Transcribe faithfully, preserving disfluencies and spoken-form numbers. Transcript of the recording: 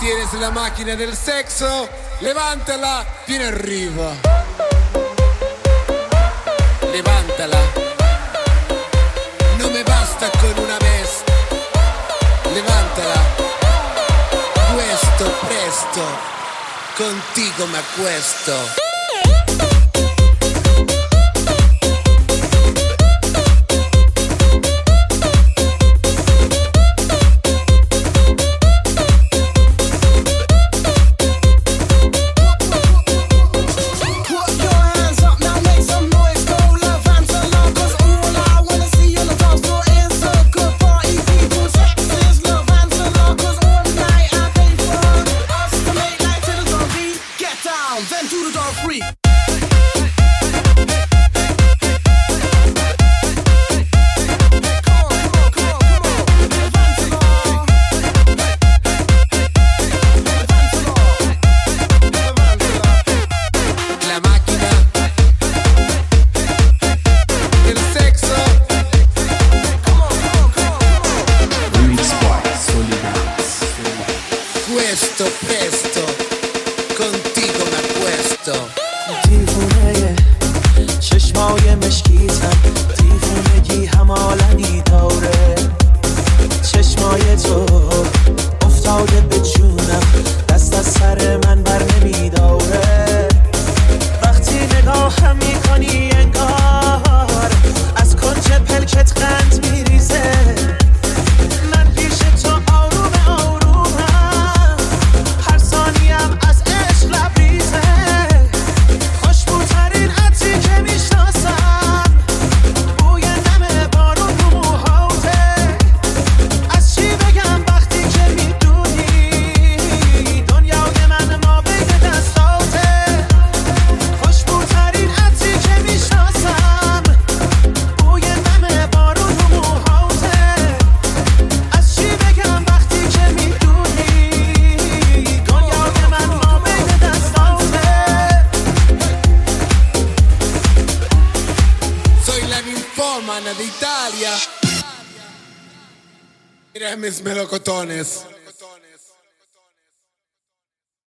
Tienes la máquina del sexo, levántala, viene arriba. Levántala. No me basta con una vez. Levántala. Questo presto, contigo me acuesto. Questo presto, contigo me acuesto. دیوونه چشمای مشکیتم، دیوونگی همالنی داره. چشمای تو افتاده به جونم، دست از سر من بر نمیداره. وقتی نگاهم میکنی انگار از کنج پلکت قند میریزه. De Italia. Mira mis melocotones.